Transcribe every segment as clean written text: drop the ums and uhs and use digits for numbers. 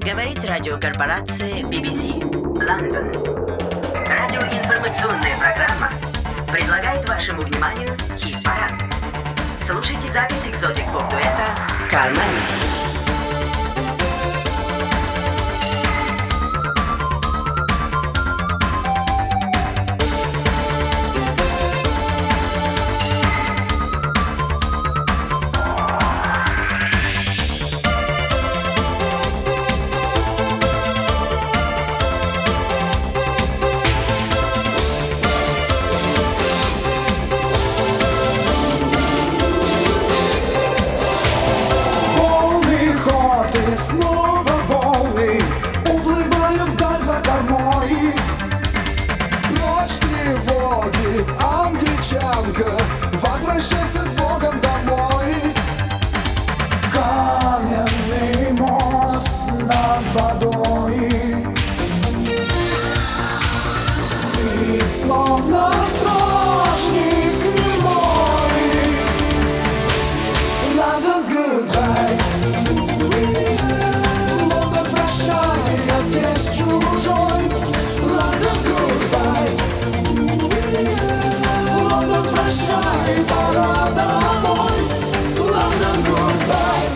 Говорит радиокорпорация BBC, Лондон. Радиоинформационная программа предлагает вашему вниманию хит-парад. Слушайте запись экзотик-поп-дуэта «Кармен». Снова волны уплывают вдаль за кормой. Прочь тревоги, англичанка, возвращайся с Богом домой. Каменный мост над водой спит, словно стражник немой. London, goodbye. Я здесь чужой. Лондон, goodbye. Лондон, прощай, пора домой. Лондон, goodbye.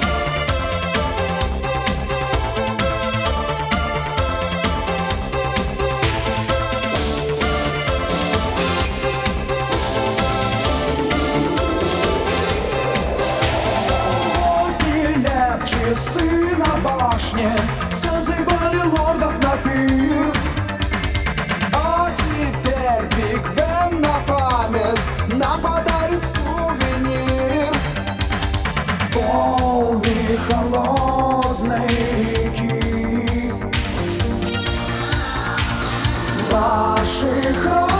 Сотни лет часы на башне созывали лордов на пир. А теперь Биг Бен на память нам подарит сувенир. Волны холодной реки наших